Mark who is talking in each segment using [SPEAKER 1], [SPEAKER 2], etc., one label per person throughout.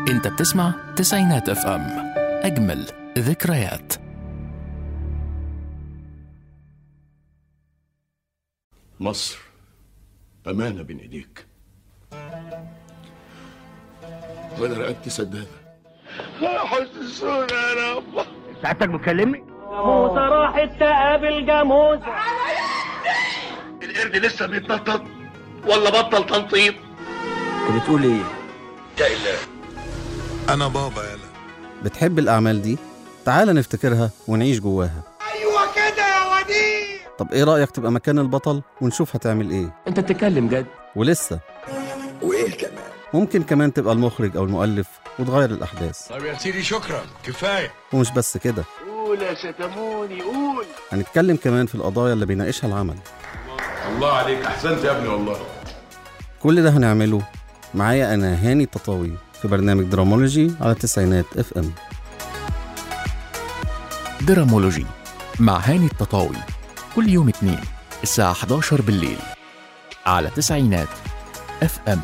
[SPEAKER 1] انت بتسمع تسعينات اف ام، اجمل ذكريات.
[SPEAKER 2] مصر أمانة بين إيديك، وأنا رقبتي سدادة. حسسونا يا رب.
[SPEAKER 3] ساعتك بتكلمني؟ جاموسة راحت تقابل جاموسة.
[SPEAKER 2] القرد لسه بيتنطط ولا بطل تنطيط؟
[SPEAKER 3] انت بتقول ايه؟
[SPEAKER 2] يا إله
[SPEAKER 4] أنا بابا يالا.
[SPEAKER 5] بتحب الأعمال دي؟ تعال نفتكرها ونعيش جواها.
[SPEAKER 6] أيوة كده يا وديع.
[SPEAKER 5] طب إيه رأيك تبقى مكان البطل ونشوف هتعمل إيه؟
[SPEAKER 3] انت بتتكلم جد؟
[SPEAKER 5] ولسه
[SPEAKER 6] وإيه كمان؟
[SPEAKER 5] ممكن كمان تبقى المخرج أو المؤلف وتغير الأحداث.
[SPEAKER 4] طب يا سيدي شكرا كفاية.
[SPEAKER 5] ومش بس كده،
[SPEAKER 2] قول يا شتموني قول.
[SPEAKER 5] هنتكلم كمان في القضايا اللي بيناقشها العمل.
[SPEAKER 2] الله عليك، أحسنت يا ابني والله.
[SPEAKER 5] كل ده هنعمله معايا أنا هاني التطاوي في برنامج درامولوجي على تسعينات اف ام.
[SPEAKER 1] درامولوجي مع هاني التطاوي، كل يوم اثنين الساعة 11 بالليل على تسعينات اف ام.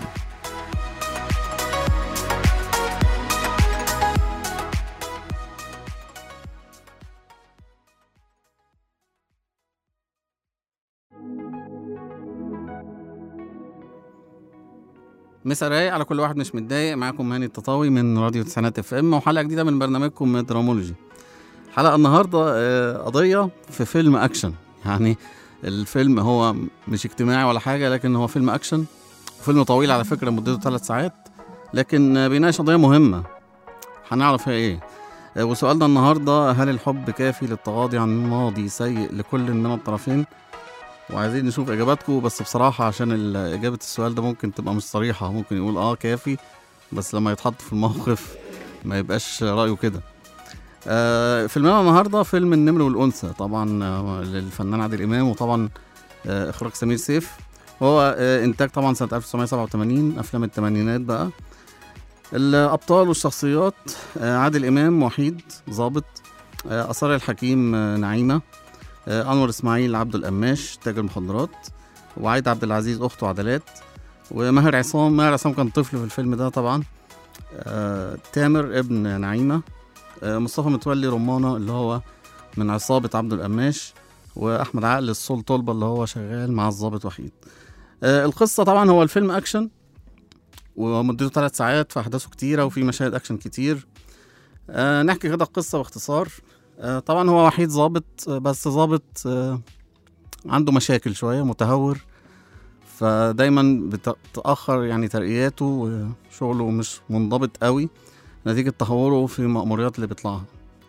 [SPEAKER 5] مسا رايق على كل واحد مش متضايق. معاكم هاني التطاوي من راديو تسعينات اف ام وحلقة جديدة من برنامجكم درامولوجي. حلقة النهاردة قضية في فيلم أكشن. يعني الفيلم هو مش اجتماعي ولا حاجة، لكن هو فيلم أكشن، فيلم طويل على فكرة مدته 3 ساعات، لكن بيناقش قضية مهمة هنعرف هي ايه. وسؤالنا النهاردة: هل الحب كافي للتغاضي عن ماضي سيء لكل من الطرفين؟ وعايزين نشوف اجاباتكم، بس بصراحة عشان اجابة السؤال ده ممكن تبقى مش صريحة، ممكن يقول كافي، بس لما يتحط في الموقف ما يبقاش رأيه كده. فيلمنا النهاردة فيلم النمر والأنثى، طبعا للفنان عادل إمام، وطبعا إخراج سمير سيف، وهو إنتاج طبعا سنة 1987، أفلام الثمانينات بقى. الأبطال والشخصيات: عادل إمام وحيد ضابط، أسرار الحكيم نعيمة، أنور إسماعيل عبد القماش تاجر مخدرات، وعايد عبد العزيز أخته عدلات، وماهر عصام. ماهر عصام كان طفل في الفيلم ده طبعا. تامر ابن نعيمة، مصطفى متولي رمانة اللي هو من عصابة عبد القماش، وأحمد عقل الصول طلبة اللي هو شغال مع الضابط وحيد. القصة طبعا هو الفيلم أكشن ومدته 3 ساعات، فأحداثه كتيرة وفي مشاهد أكشن كتير. نحكي كده القصة باختصار. طبعا هو وحيد ضابط، بس ضابط عنده مشاكل شوية، متهور، فدايما بتأخر يعني ترقياته، وشغله مش منضبط قوي نتيجة تهوره في المأموريات اللي بيطلعها.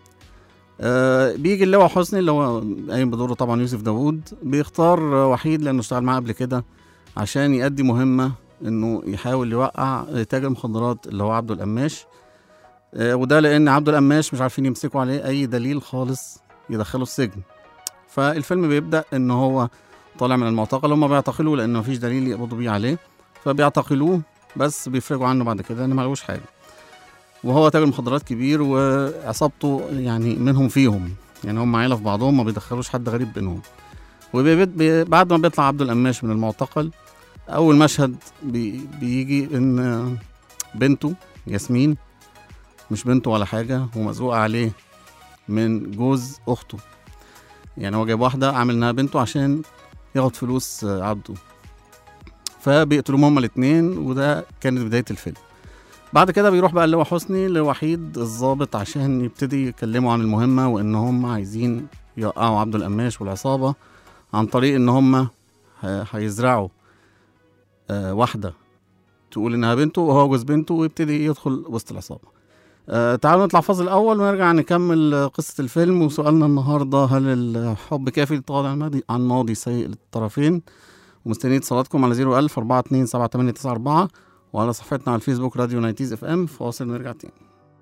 [SPEAKER 5] بيجي اللواء حسني اللي هو قايم بدوره طبعا يوسف داوود، بيختار وحيد لأنه اشتغل معاه قبل كده عشان يؤدي مهمة انه يحاول يوقع تاجر مخدرات اللي هو عبده القماش. وده لان عبده القماش مش عارفين يمسكوا عليه اي دليل خالص يدخله السجن. فالفيلم بيبدأ ان هو طالع من المعتقل، هم بيعتقلوه لان مفيش دليل يقبضوا بيه عليه، فبيعتقلوه بس بيفرجوا عنه بعد كده ان ملوش حاجة، وهو تاجر مخدرات كبير وعصابته يعني منهم فيهم، يعني هم عيلة في بعضهم، ما بيدخلوش حد غريب بينهم. وبعد ما بيطلع عبده القماش من المعتقل، اول مشهد بيجي ان بنته ياسمين، مش بنته ولا حاجة، ومزقوقة عليه من جوز أخته، يعني هو جايب واحدة عامل إنها بنته عشان ياخد فلوس عبده، فبيقتلوهم هما الاتنين، وده كانت بداية الفيلم. بعد كده بيروح بقى اللواء حسني لوحيد الضابط عشان يبتدي يكلموا عن المهمة، وإن هم عايزين يوقعوا عبده القماش والعصابة عن طريق إن هم هيزرعوا واحدة تقول إنها بنته وهو جوز بنته، ويبتدي يدخل وسط العصابة. تعالوا نطلع فاصل الأول ونرجع نكمل قصة الفيلم. وسؤالنا النهاردة: هل الحب كافي للتغاضي عن ماضي سيء للطرفين؟ ومستنيين اتصالاتكم على 010427894 وعلى صفحتنا على الفيسبوك راديو نايتيز اف ام. فاصل نرجع تاني.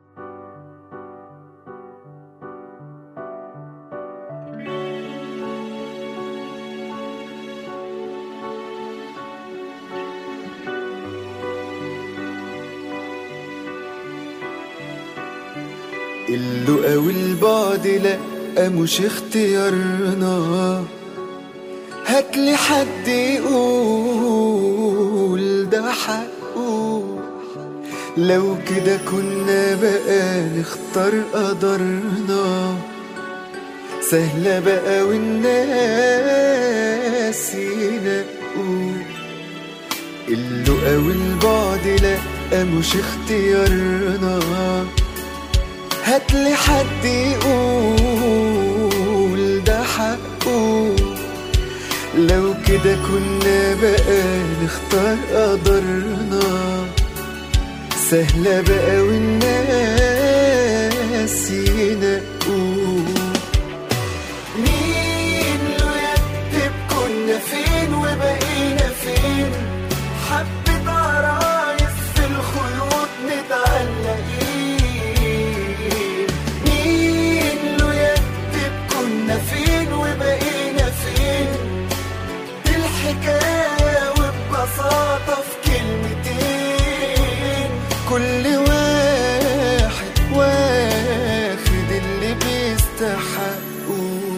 [SPEAKER 7] اللقا والبعد لأ مش اختيارنا، هاتلي حد يقول ده حقه، لو كده كنا بقى نختار قدرنا، سهلة بقى والناس ينقوا. اللقا والبعد لأ مش اختيارنا، هاتلي حد يقول ده حقه. لو كده كنا بقى نختار قدرنا، سهلة بقى والناس ينقوا. مين له يكتب كنا فين وبقينا فين؟ حبة عرايس في الخيوط متعلقين. مين له يكتب كنا فين وبقينا فين؟ دي الحكاية وببساطة في كلمتين، كل واحد واخد اللي بيستحقه.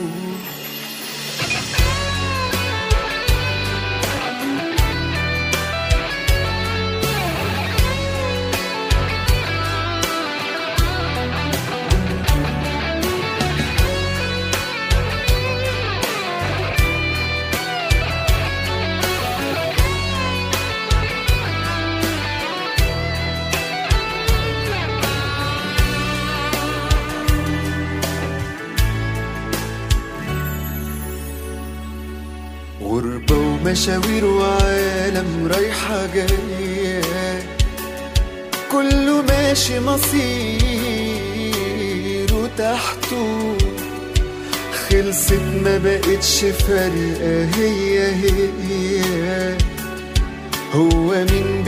[SPEAKER 7] غربة ومشاوير وعالم رايحة جاية، كله ماشي مصيره تحته. خلصت ما بقتش فارقة هي هي، هو مين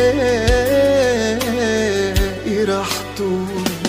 [SPEAKER 7] بيلاقي راحته.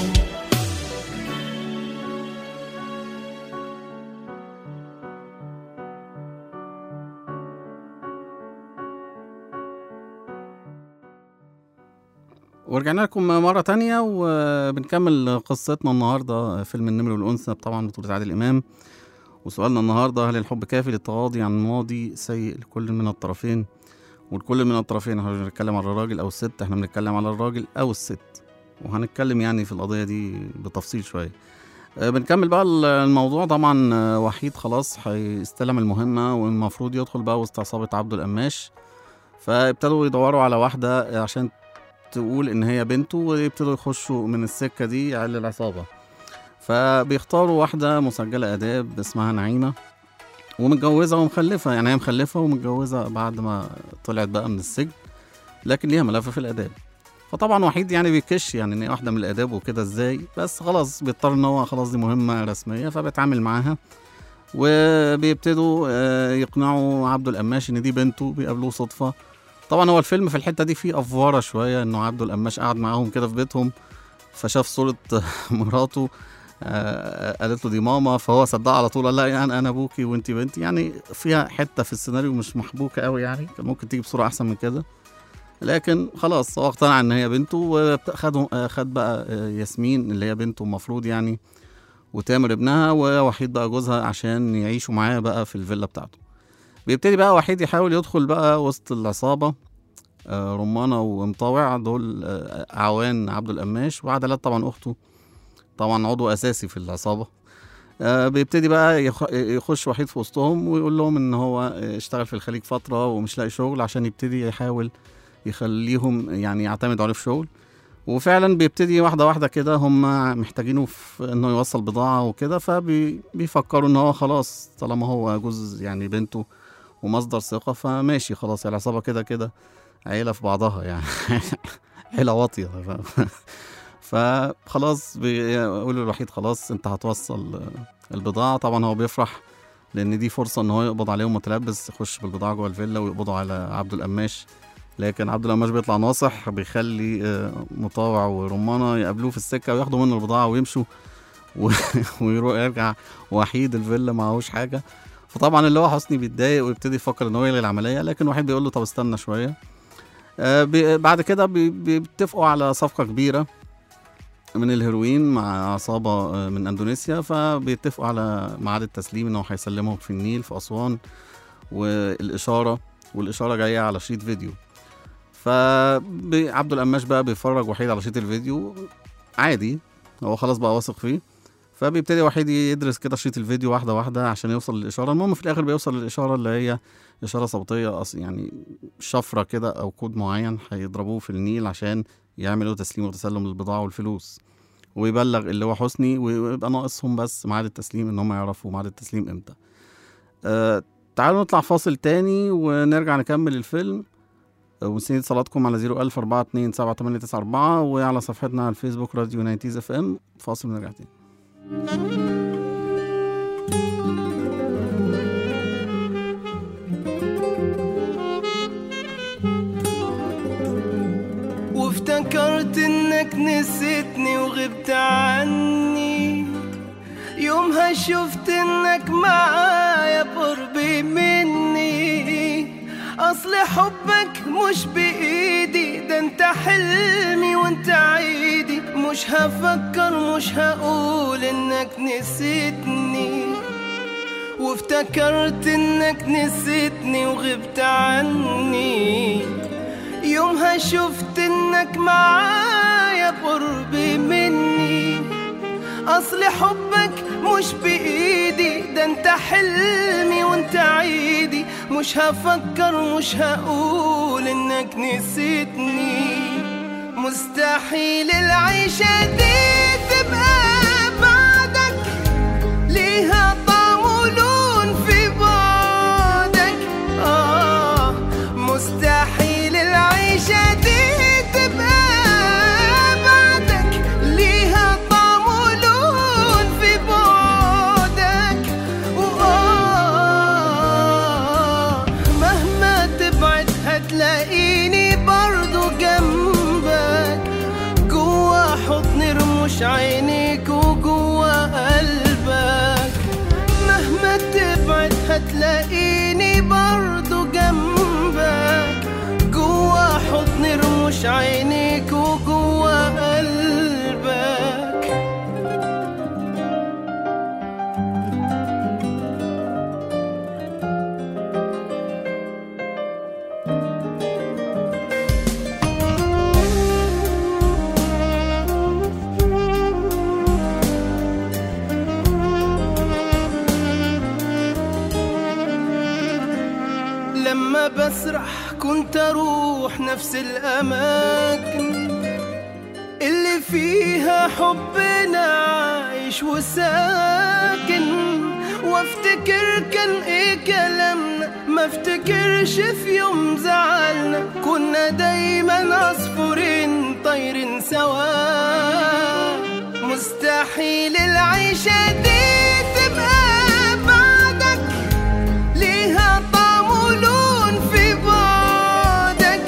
[SPEAKER 5] ورجعنا لكم مرة تانية وبنكمل قصتنا النهاردة، فيلم النمر والأنثى طبعا بطولة عادل إمام. وسؤالنا النهاردة: هل الحب كافي للتغاضي عن ماضي سيء لكل من الطرفين؟ والكل من الطرفين احنا مش بنتكلم على الراجل أو الست، احنا بنتكلم على الراجل أو الست، وهنتكلم يعني في القضية دي بتفصيل شوية. بنكمل بقى الموضوع. طبعا وحيد خلاص هيستلم المهمة والمفروض يدخل بقى وسط عصابة عبده القماش، فابتدوا يدوروا على واحدة عشان تقول ان هي بنته، ويبتدوا يخشوا من السكة دي على العصابة. فبيختاروا واحدة مسجلة آداب اسمها نعيمة، ومتجوزة ومخلفة، يعني هي مخلفة ومتجوزة بعد ما طلعت بقى من السجن، لكن ليها ملفة في الآداب. فطبعا وحيد يعني بيكش يعني ان هي واحدة من الآداب وكده ازاي، بس خلاص بيضطر ان هو خلاص دي مهمة رسمية فبيتعامل معاها. وبيبتدوا يقنعوا عبده القماش ان دي بنته، بيقابلوه صدفة. طبعا هو الفيلم في الحتة دي فيه أفوارة شوية، انه عبده القماش قاعد معاهم كده في بيتهم، فشاف صورة مراته قالت له دي ماما، فهو صدق على طول، لا يعني انا ابوكي وانتي بنتي. يعني فيها حتة في السيناريو مش محبوكة قوي، يعني كان ممكن تيجي بصورة احسن من كده، لكن خلاص هو اقتنع ان هي بنته. وخد بقى ياسمين اللي هي بنته المفروض يعني، وتامر ابنها، ووحيد بقى جوزها عشان يعيشوا معاه بقى في الفيلا بتاعته. بيبتدي بقى وحيد يحاول يدخل بقى وسط العصابة. رمانة ومطاوع دول أعوان عبده القماش، وعدلات طبعا أخته طبعا عضو أساسي في العصابة. بيبتدي بقى يخش وحيد في وسطهم ويقول لهم إن هو اشتغل في الخليج فترة ومش لاقي شغل، عشان يبتدي يحاول يخليهم يعني يعتمدوا عليه في شغل. وفعلا بيبتدي واحدة واحدة كده هم محتاجينه في إنه يوصل بضاعة وكده، فبيفكروا إن هو خلاص طالما هو جوز يعني بنته ومصدر ثقة فماشي خلاص، العصابة كده كده عيلة في بعضها يعني عيلة واطية. فخلاص بيقولوا الوحيد خلاص انت هتوصل البضاعة. طبعا هو بيفرح لان دي فرصة ان هو يقبض عليهم متلبس، يخش بالبضاعة جوه الفيلا ويقبضوا على عبده القماش. لكن عبده القماش بيطلع ناصح، بيخلي مطاوع ورمانة يقابلوه في السكة وياخدوا منه البضاعة ويمشوا ويروح يرجع وحيد الفيلا معهوش حاجة. فطبعا اللي هو حسني بيتضايق ويبتدي يفكر ان هو يلغي العملية، لكن وحيد بيقول له طب استنى شوية. بعد كده بيتفقوا على صفقة كبيرة من الهيروين مع عصابة من اندونيسيا، فبيتفقوا على ميعاد التسليم انه هيسلمهم في النيل في أسوان، والإشارة جاية على شريط فيديو. فعبده القماش بقى بيفرج وحيد على شريط الفيديو عادي، هو خلاص بقى واثق فيه، فبيبتدي وحيد يدرس كده شريط الفيديو واحدة واحدة عشان يوصل للإشارة. المهم في الآخر بيوصل للإشارة اللي هي إشارة صوتية يعني شفرة كده أو كود معين هيضربوه في النيل عشان يعملوا تسليم وتسلم للبضاعة والفلوس، ويبلغ اللي هو حسني، ويبقى ناقصهم بس ميعاد التسليم إن هم يعرفوا ميعاد التسليم إمتى. تعالوا نطلع فاصل تاني ونرجع نكمل الفيلم، ونستني اتصالاتكم على 010427894 وعلى صفحتنا على الفيسبوك راديو 90 اف ام. فاصل ونرجع تاني.
[SPEAKER 7] وافتكرت انك نسيتني وغبت عني، يومها شفت انك معايا بقربي مني، اصل حبك مش بايدي، ده انت حلمي وانت عيدي، مش هفكر مش هقول انك نسيتني. وافتكرت انك نسيتني وغبت عني، يومها شفت انك معايا بقربي مني، اصل حبك مش بايدي، ده انت حلمي وانت عيدي، مش هفكر مش هقول انك نسيتني. مستحيل العيشة دي تبقى بعدك، ليها طعم ولون في بعدك. مستحيل العيشة دي تبقى بعدك، ليها طعم ولون في بعدك. مهما تبعد هتلاقيني برضو جنبك، جوا حضن رموش عينيك وجوا قلبك. مهما تبعد هتلاقيني برضو جنبك، جوا حضن رموش عينيك وجوا قلبك. لما بسرح كنت اروح نفس الاماكن اللي فيها حبنا عايش وساكن، وافتكر كان ايه كلامنا، ما افتكرش في يوم زعلنا، كنا دايما عصفورين طايرين سوا. مستحيل العيشة دي تبقى بعدك، ليها طعم ولون في بعدك.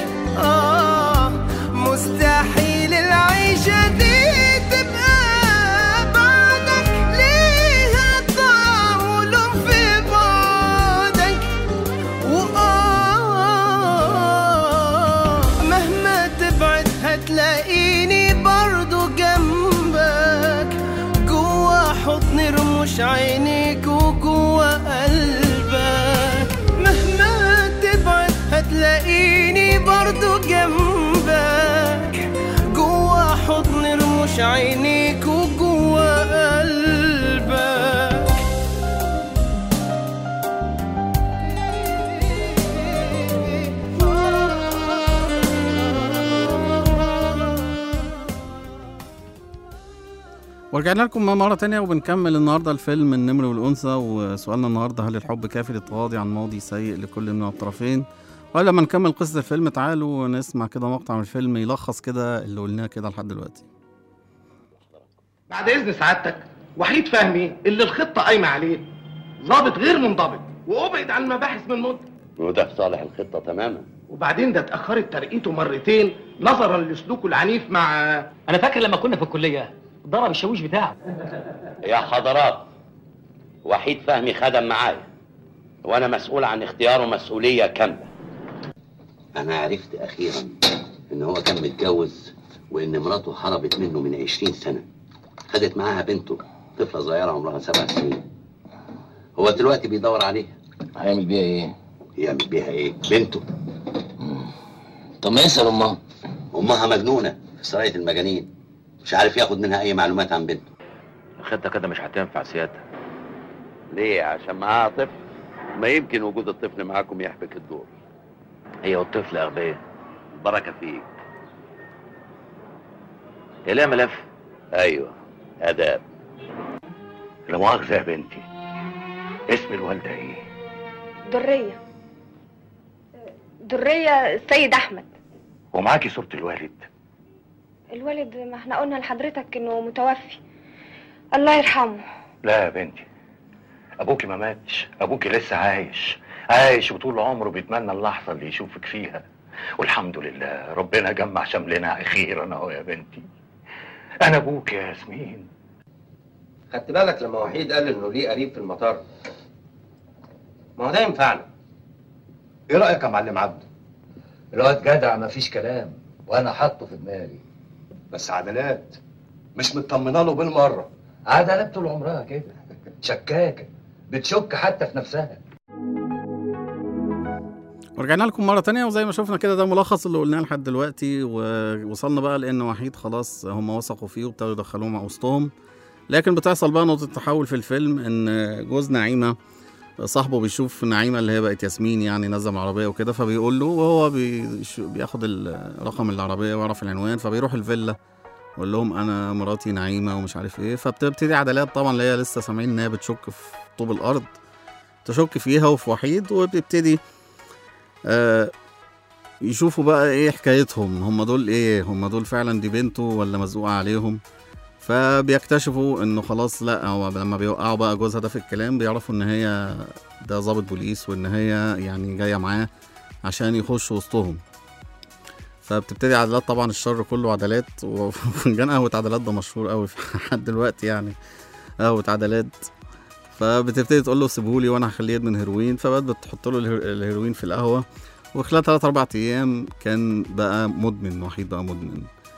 [SPEAKER 7] مستحيل العيشة دي تبقى بعدك، ليها طعم ولون في بعدك. مهما تبعد هتلاقيني برضو جنبك، جوا حضن رموش عينيك وجوا قلبك. مهما تبعد هتلاقيني برضو جنبك، جوا حضن رموش عينيك وجوا قلبك.
[SPEAKER 5] ورجعنا لكم مرة تانية وبنكمل النهاردة الفيلم النمر والأنثى، وسؤالنا النهاردة هل الحب كافي للتغاضي عن ماضي سيء لكل من الطرفين؟ وقبل ما نكمل قصة الفيلم تعالوا نسمع كده مقطع من الفيلم يلخص كده اللي قلناه كده لحد دلوقتي.
[SPEAKER 2] بعد اذن سعادتك، وحيد فهمي اللي الخطه قايمه عليه ضابط غير منضبط، وابعد عن المباحث من مده،
[SPEAKER 8] وده في صالح الخطه تماما.
[SPEAKER 2] وبعدين ده اتاخرت ترقيته مرتين نظرا لسلوكه العنيف مع
[SPEAKER 3] انا فاكر لما كنا في الكليه ضرب الشاويش بتاعه.
[SPEAKER 8] يا حضرات، وحيد فهمي خدم معايا وانا مسؤول عن اختياره مسؤوليه كامله. انا عرفت اخيرا ان هو كان متجوز وان مراته هربت منه من 20 سنه، خدت معاها بنته طفله صغيره عمرها 7 سنين. هو دلوقتي بيدور عليها.
[SPEAKER 9] هيعمل بيها ايه؟
[SPEAKER 8] يعمل بيها ايه؟ بنته. طب ما يسأل امها. امها مجنونه في سرايه المجانين، مش عارف ياخد منها اي معلومات عن بنته.
[SPEAKER 9] الخطه كده مش هتنفع سيادتك.
[SPEAKER 8] ليه؟ عشان معاها طفل؟ ما يمكن وجود الطفل معاكم يحبك الدور.
[SPEAKER 9] هي والطفل اغبياء.
[SPEAKER 8] البركه فيك.
[SPEAKER 9] هي ليها ملف؟
[SPEAKER 8] ايوه، اداب.
[SPEAKER 9] لا مؤاخذه يا بنتي، اسم الوالده ايه؟
[SPEAKER 10] درية السيد احمد.
[SPEAKER 9] ومعاكي صوره الوالد؟
[SPEAKER 10] الوالد ما احنا قلنا لحضرتك انه متوفي، الله يرحمه.
[SPEAKER 9] لا يا بنتي، ابوكي ما ماتش، ابوكي لسه عايش وطول عمره بيتمنى اللحظه اللي يشوفك فيها، والحمد لله ربنا جمع شملنا اخيرا اهو يا بنتي. انا ابوك يا ياسمين.
[SPEAKER 11] خدت بالك لما وحيد قال انه ليه قريب في المطار؟ ما هو ده ينفعنا.
[SPEAKER 12] ايه رايك يا معلم عبده؟
[SPEAKER 13] الواد جدع مفيش كلام، وانا حاطه في دماغي.
[SPEAKER 12] بس عدلات مش مطمنه له بالمره.
[SPEAKER 13] عدلات طول عمرها كده شكاكه، بتشك حتى في نفسها.
[SPEAKER 5] ورجعنا لكم مرة تانية، وزي ما شفنا كده ده ملخص اللي قلناه لحد دلوقتي، ووصلنا بقى لأن وحيد خلاص هم وثقوا فيه وابتدوا يدخلوه مع وسطهم. لكن بتحصل بقى نقطة تحول في الفيلم، إن جوز نعيمة صاحبه بيشوف نعيمة اللي هي بقت ياسمين يعني نازلة من العربية وكده، فبيقول له، وهو بياخد الرقم العربية ويعرف العنوان، فبيروح الفيلا ويقول لهم أنا مراتي نعيمة ومش عارف إيه. فبتبتدي عدلات طبعا اللي هي لسه سامعين إن هي بتشك في طوب الأرض، تشك فيها وفي وحيد، وبتبتدي يشوفوا بقى ايه حكايتهم، هم دول ايه، هم دول فعلا دي بنته ولا مزقوقة عليهم. فبيكتشفوا انه خلاص لا، هو لما بيوقعوا بقى جوزها ده في الكلام بيعرفوا ان هي ده ضابط بوليس، وان هي يعني جاية معاه عشان يخش وسطهم. فبتبتدي عدلات طبعا الشر كله عدلات، وفنجان قهوة عدلات ده مشهور قوي لحد دلوقتي يعني، قهوة عدلات. فبتبتدي تقول له سيبهولي وانا هخليه يدمن هيروين، فبقت بتحط له الهيروين في القهوه، وخلال 3-4 ايام كان بقى مدمن، وحيد بقى مدمن.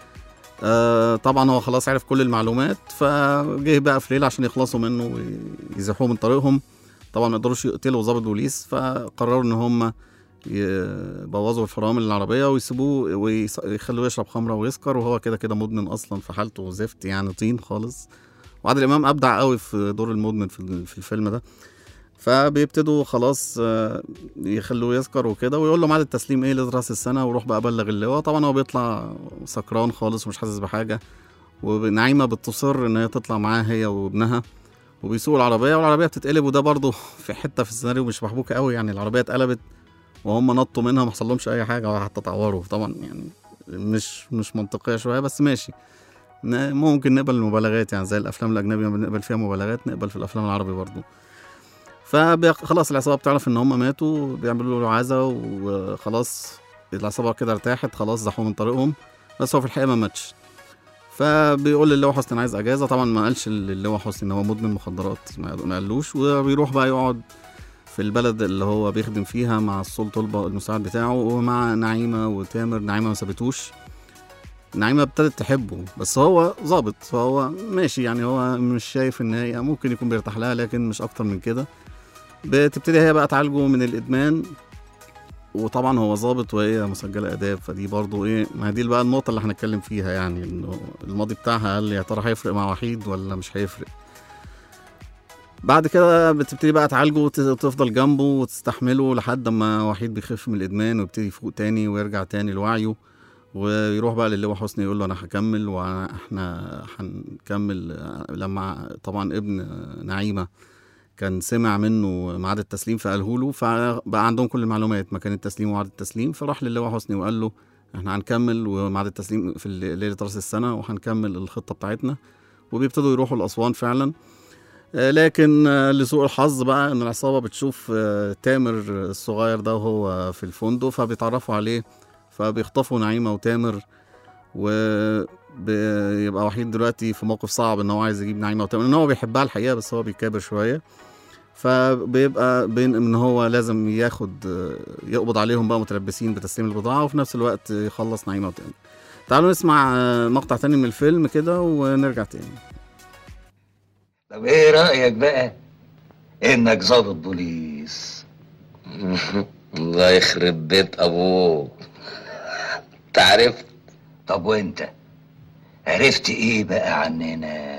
[SPEAKER 5] طبعا هو خلاص عرف كل المعلومات، فجه بقى في ليله عشان يخلصوا منه ويزيحوه من طريقهم. طبعا ما يقدروش يقتلوا ضابط بوليس، فقرروا ان هم يبوظوا الفرامل العربيه ويسيبوه ويخلوه يشرب خمره ويسكر، وهو كده كده مدمن اصلا في حالته زفت يعني طين خالص. وعادل امام ابدع قوي في دور المدمن في الفيلم ده. فبيبتدوا خلاص يخلوه يسكر وكده، ويقول له ميعاد التسليم ايه لراس السنه، وروح بقى بلغ اللواء. طبعا هو بيطلع سكران خالص ومش حاسس بحاجه، ونعيمه بتصر ان هي تطلع معاه هي وابنها، وبيسوقوا العربيه، والعربيه بتتقلب. وده برضو في حته في السيناريو مش محبوكه قوي يعني، العربيه اتقلبت وهم نطوا منها ما حصلهمش اي حاجه ولا حتى اتعوروا. طبعا يعني مش منطقيه شويه، بس ماشي، ممكن نقبل المبالغات يعني، زي الافلام الاجنبيه بنقبل فيها مبالغات، نقبل في الافلام العربي برضو. فخلاص العصابه بتعرف ان هم ماتوا، بيعملوا له عزا، وخلاص العصابه كده ارتاحت، خلاص زحوا من طريقهم. بس هو في الحقيقه ما ماتش. فبيقول للواء حسني انا عايز اجازه. طبعا ما قالش للواء حسني ان هو مدمن مخدرات، ما قالوش. وبيروح بقى يقعد في البلد اللي هو بيخدم فيها مع السلطه المساعد بتاعه، ومع نعيمه وتامر. نعيمه ما سابتوش، نعيمة ابتدت تحبه، بس هو ظابط، فهو ماشي يعني، هو مش شايف ان هي ممكن يكون بيرتاح لها، لكن مش اكتر من كده. بتبتدي هي بقى تعالجه من الادمان، وطبعا هو ظابط وهي مسجله اداب، فدي برضو ايه، ما دي بقى النقطه اللي هنتكلم فيها يعني، انه الماضي بتاعها هل يا ترى هيفرق مع وحيد ولا مش هيفرق. بعد كده بتبتدي بقى تعالجه وتفضل جنبه وتستحمله لحد ما وحيد بيخف من الادمان ويبتدي يفوق تاني ويرجع تاني لوعيه، ويروح بقى للواء حسني يقول له انا هكمل واحنا هنكمل. لما طبعا ابن نعيمه كان سمع منه ميعاد التسليم فقاله له، فبقى عندهم كل المعلومات، مكان التسليم وميعاد التسليم. فراح للواء حسني وقال له احنا هنكمل وميعاد التسليم في ليله راس السنه، وهنكمل الخطه بتاعتنا. وبيبتدوا يروحوا لاسوان فعلا. لكن لسوء الحظ بقى ان العصابه بتشوف تامر الصغير ده وهو في الفندق، فبيتعرفوا عليه، فبيخطفوا نعيمة وتامر. وبيبقى وحيد دلوقتي في موقف صعب ان هو عايز يجيب نعيمة وتامر، ان هو بيحبها الحقيقة بس هو بيكابر شوية. فبيبقى بين ان هو لازم يقبض عليهم بقى متلبسين بتسليم البضاعة، وفي نفس الوقت يخلص نعيمة وتامر. تعالوا نسمع مقطع تاني من الفيلم كده ونرجع تاني.
[SPEAKER 13] طب ايه رأيك بقى انك ضابط بوليس؟
[SPEAKER 8] الله يخرب بيت ابوك. انت عرفت.
[SPEAKER 13] طب وانت عرفت ايه بقى عننا؟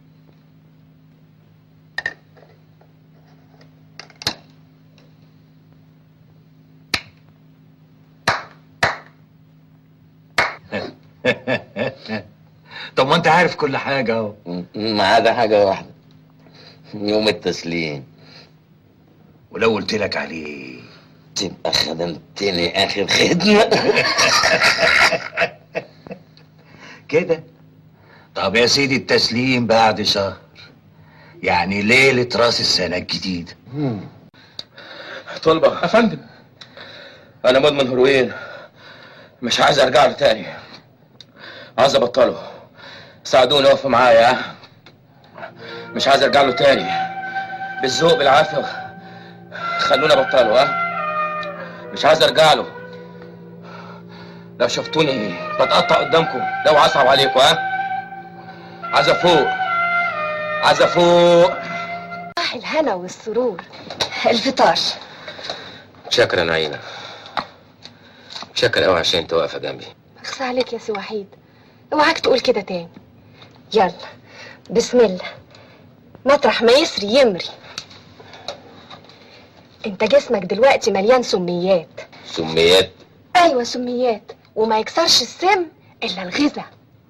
[SPEAKER 13] طب ما انت عارف كل حاجة اهو.
[SPEAKER 8] ما عدا حاجة واحدة، يوم التسليم.
[SPEAKER 13] ولو قلت لك عليه
[SPEAKER 8] تبقى خدمتني اخر خدمة.
[SPEAKER 13] كده. طب يا سيدي التسليم بعد شهر، يعني ليلة راس السنة الجديدة.
[SPEAKER 2] طلبة.
[SPEAKER 14] افندم،
[SPEAKER 2] انا مدمن هيروين، مش عايز ارجع له تاني، عايز ابطله. ساعدوني، وقفوا معايا. مش عايز ارجع له تاني، بالذوق بالعافيه خلوني ابطله. مش عايز ارجع له. لو شفتوني بتقطع قدامكم لو عصب عليكم. عايز افوق، عايز افوق.
[SPEAKER 10] صح الهنا والسرور. الفطار.
[SPEAKER 11] شكرا يا نعيمة، شكرا قوي عشان انت واقفه جنبي.
[SPEAKER 10] اخصى عليك يا سي وحيد، اوعاك تقول كده تاني. يلا بسم الله، مطرح ما يسري يمري. انت جسمك دلوقتي مليان سميات.
[SPEAKER 8] سميات؟
[SPEAKER 10] ايوه سميات، وما يكسرش السم الا الغذاء.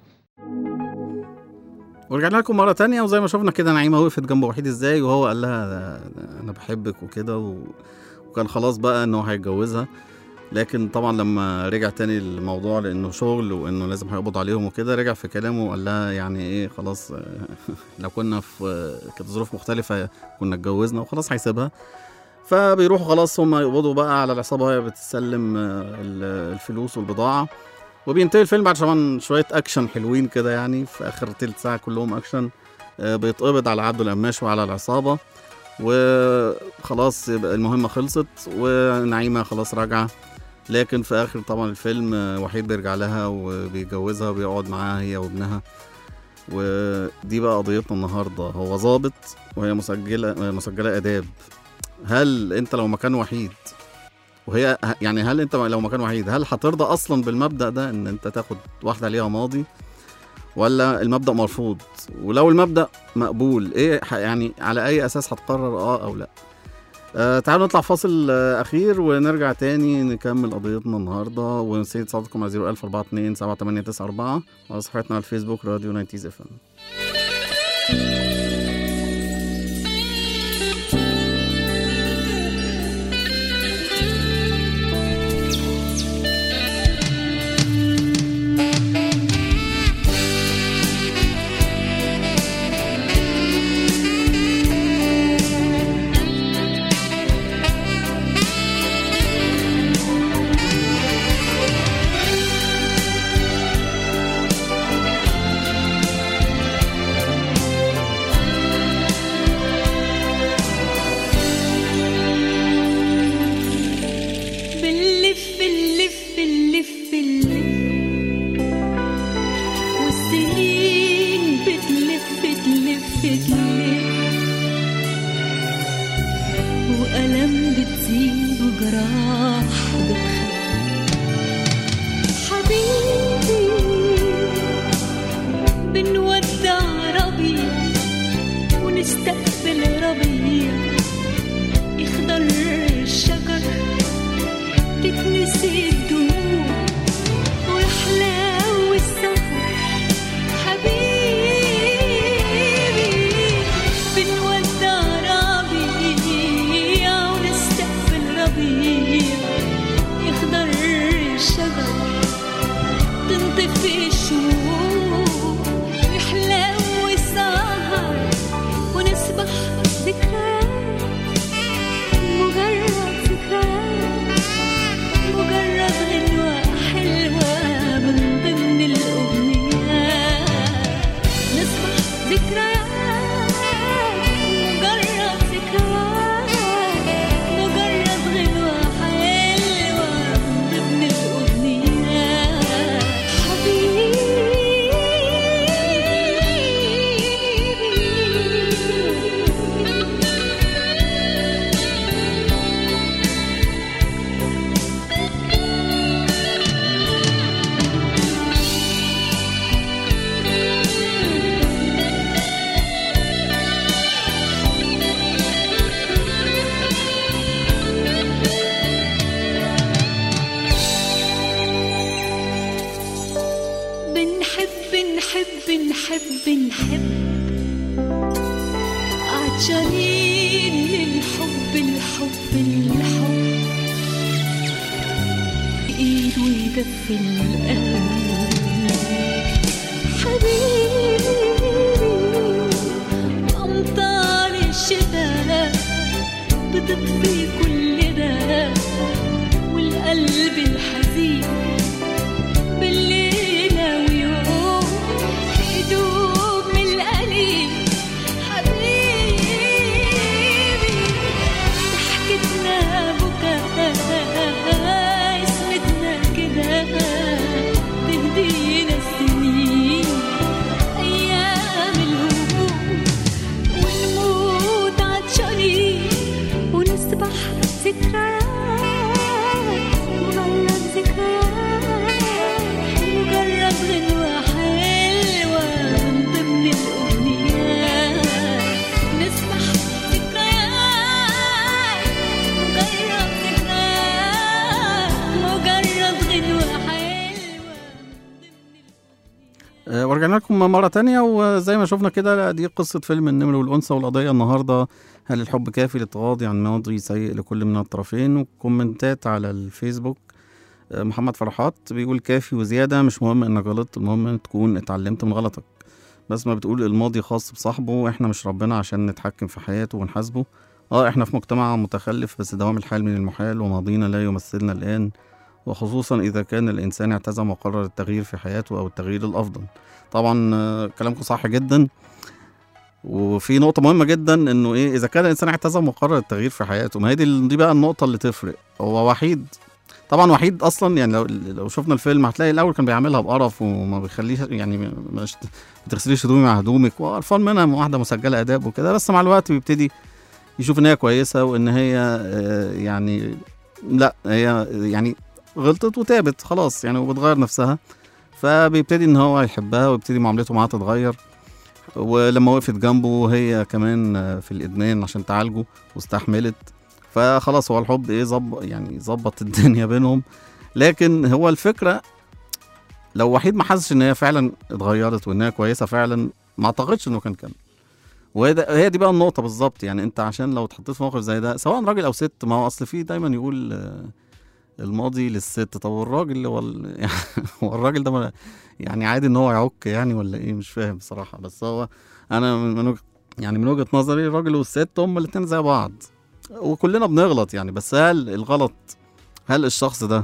[SPEAKER 5] ورجعنا لكم مرة تانية، وزي ما شفنا كده نعيمة وقفت جنب وحيد ازاي، وهو قال لها انا بحبك وكده، وكان خلاص بقى انه هيتجوزها. لكن طبعا لما رجع تاني الموضوع لانه شغل وانه لازم هيقبض عليهم وكده، رجع في كلامه وقال لها يعني ايه خلاص لو كنا في كانت ظروف مختلفة كنا اتجوزنا، وخلاص هيسيبها. فبيروحوا خلاص هم يقبضوا بقى على العصابة وهي بتسلم الفلوس والبضاعة، وبينتهي الفيلم بعد شوية اكشن حلوين كده. يعني في اخر تلت ساعة كلهم اكشن. بيتقبض على عبده القماش وعلى العصابة، وخلاص المهمة خلصت ونعيمة خلاص راجعة. لكن في اخر طبعا الفيلم وحيد بيرجع لها وبيتجوزها وبيقعد معاها هي وابنها. ودي بقى قضيتنا النهارده. هو ضابط وهي مسجله اداب. هل انت لو مكان وحيد وهي يعني هل انت لو مكان وحيد هل هترضى اصلا بالمبدأ ده ان انت تاخد واحده ليها ماضي، ولا المبدأ مرفوض؟ ولو المبدأ مقبول ايه يعني على اي اساس هتقرر او لا؟ تعالوا نطلع فاصل اخير ونرجع تاني نكمل قضيتنا النهارده. ونسيب اتصالاتكم على 01042 7894 وعلى صفحتنا على الفيسبوك راديو 90 FM.
[SPEAKER 14] نحب نحب عطشانين للحب الحب الحب ايد ويدفي القلب حبيبي امطار الشتاء بتطفي كل ده والقلب الحزين بالليلة ويوم يدوب من القليل حبيبي ضحكتنا بكاء اسمتنا كده تهدينا السنين أيام الهموم ونموت عطشانين ونسبح ذكريات مجرد ذكريات مجرد غنوة حلوة من ضمن الأغنيات نسبح ذكريات مجرد ذكريات مجرد غنوة حلوة.
[SPEAKER 5] ورجعنا لكم مرة تانية، وزي ما شفنا كده دي قصة فيلم النمر والأنثى، والقضية النهاردة هل الحب كافي للتغاضي عن ماضي سيء لكل من الطرفين؟ وكومنتات على الفيسبوك. محمد فرحات بيقول كافي وزيادة، مش مهم انك غلطت، المهم تكون اتعلمت من غلطك. بس ما بتقول الماضي خاص بصاحبه، احنا مش ربنا عشان نتحكم في حياته ونحاسبه. احنا في مجتمع متخلف، بس دوام الحال من المحال وماضينا لا يمثلنا الآن، وخصوصا إذا كان الإنسان اعتزم وقرر التغيير في حياته أو التغيير الأفضل. طبعا كلامكم صح جدا، وفي نقطة مهمة جدا إنه إذا كان الإنسان اعتزم وقرر التغيير في حياته، ما هي دي بقى النقطة اللي تفرق. هو وحيد طبعا، وحيد أصلا يعني لو شفنا الفيلم هتلاقي الأول كان بيعملها بقرف وما بيخليش يعني ما بتغسليش هدومي مع هدومك، وقرفان منها، واحدة مسجلة آداب وكده. بس مع الوقت بيبتدي يشوف إن هي كويسة، وإن هي يعني لا هي يعني غلطت وتابت خلاص يعني، وبتغير نفسها، فبيبتدي ان هو يحبها ويبتدي معاملته معاها تتغير. ولما وقفت جنبه هي كمان في الادمان عشان تعالجه واستحملت، فخلاص هو الحب ظبط الدنيا بينهم. لكن هو الفكرة لو وحيد ما حسش ان هي فعلا اتغيرت وان هي كويسة فعلا، ما اعتقدش انه كان كمل. وهي دي بقى النقطة بالظبط. يعني انت عشان لو اتحطيت في موقف زي ده، سواء راجل او ست، ما هو اصل فيه دايما يقول الماضي للست. طب والراجل هو الراجل ده يعني عادي ان هو يعك يعني ولا ايه؟ مش فاهم بصراحة. بس هو انا من وجهة نظري الراجل والست هم الاتنين زي بعض، وكلنا بنغلط يعني. بس هل الغلط، هل الشخص ده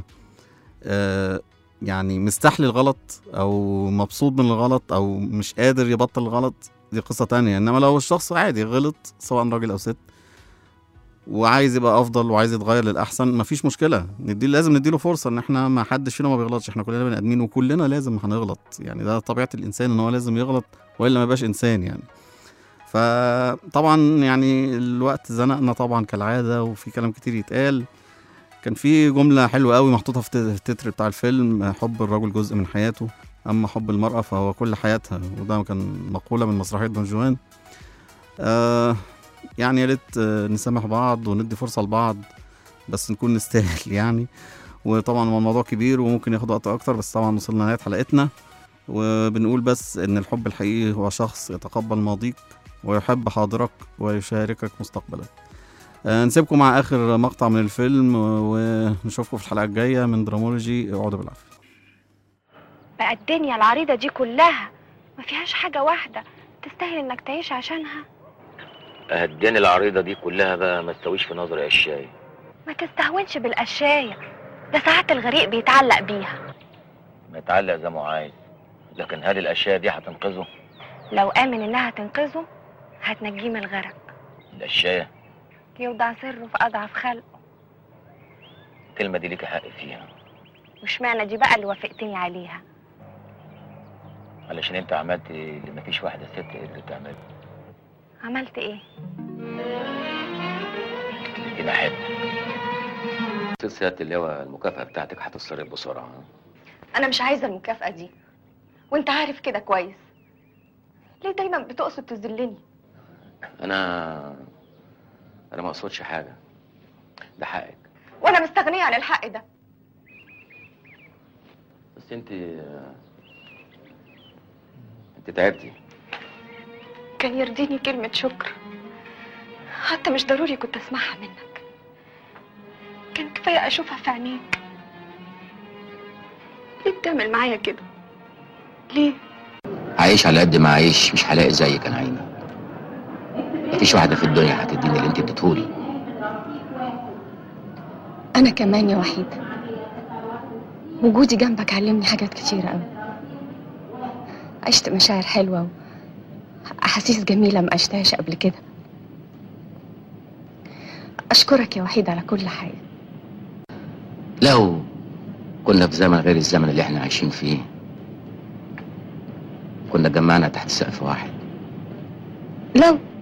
[SPEAKER 5] يعني مستحلي الغلط او مبسوط من الغلط او مش قادر يبطل الغلط؟ دي قصة تانية. انما لو الشخص عادي غلط سواء راجل او ست وعايز يبقى افضل وعايز يتغير للاحسن، مفيش مشكله، لازم نديله فرصه. ان احنا ما حدش فينا ما بيغلطش، احنا كلنا بني ادمين وكلنا لازم هنغلط يعني. ده طبيعه الانسان ان هو لازم يغلط، والا ما يبقاش انسان يعني. فطبعا يعني الوقت زنقنا طبعا كالعاده، وفي كلام كتير يتقال. كان في جمله حلوه قوي محطوطه في التتر بتاع الفيلم: حب الرجل جزء من حياته، اما حب المراه فهو كل حياتها. وده كان مقوله من مسرحيه دون جوان. يعني يا ريت نسامح بعض وندي فرصة لبعض، بس نكون نستاهل يعني. وطبعا هو الموضوع كبير وممكن ياخد وقت أكتر، بس طبعا وصلنا لنهاية حلقتنا، وبنقول بس إن الحب الحقيقي هو شخص يتقبل ماضيك ويحب حاضرك ويشاركك مستقبلك. نسيبكم مع آخر مقطع من الفيلم، ونشوفكم في الحلقة الجاية من درامولوجي. اقعدوا بالعافية.
[SPEAKER 10] بقى الدنيا العريضة دي كلها ما فيهاش حاجة واحدة تستاهل إنك تعيش عشانها؟
[SPEAKER 8] الدنيا العريضة دي كلها بقى ما تسويش في نظري قشاية.
[SPEAKER 10] ما تستهونش بالقشاية، ده ساعات الغريق بيتعلق بيها.
[SPEAKER 8] ما يتعلق زي ما عايز، لكن هل القشاية دي هتنقذه؟
[SPEAKER 10] لو آمن إنها تنقذه هتنجيه من الغرق.
[SPEAKER 8] القشاية
[SPEAKER 10] يوضع سره في أضعف خلقه.
[SPEAKER 8] الكلمة دي ليكي حق فيها.
[SPEAKER 10] واشمعنى دي بقى اللي وافقتني عليها؟
[SPEAKER 8] علشان انت عملت اللي مفيش واحدة ست قدرت تعمله.
[SPEAKER 10] عملت ايه؟
[SPEAKER 8] دي بحبك. سيادة اللواء المكافأة بتاعتك هتتصرف بسرعة.
[SPEAKER 10] أنا مش عايزة المكافأة دي، وأنت عارف كده كويس. ليه دايما بتقصد تذلني؟
[SPEAKER 8] أنا ما أقصدش حاجة، ده حقك.
[SPEAKER 10] وأنا مستغنية عن الحق ده.
[SPEAKER 8] بس أنت انت تعبتي.
[SPEAKER 10] كان يرضيني كلمة شكر، حتى مش ضروري كنت اسمعها منك، كان كفاية اشوفها في عينيك. ليه بتعمل معايا كده؟ ليه؟
[SPEAKER 8] عايش على قد ما عايش مش هلاقي زيك يا نعيمة. مفيش واحدة في الدنيا هتديني اللي انت اديتهولي.
[SPEAKER 10] انا كمان يا وحيد، وجودي جنبك علمني حاجات كتيرة قوي. عشت مشاعر حلوة وأحاسيس جميلة ما عشتهاش قبل كده. أشكرك يا وحيد على كل حاجة.
[SPEAKER 8] لو كنا في زمن غير الزمن اللي احنا عايشين فيه كنا جمعنا تحت سقف واحد.
[SPEAKER 10] لو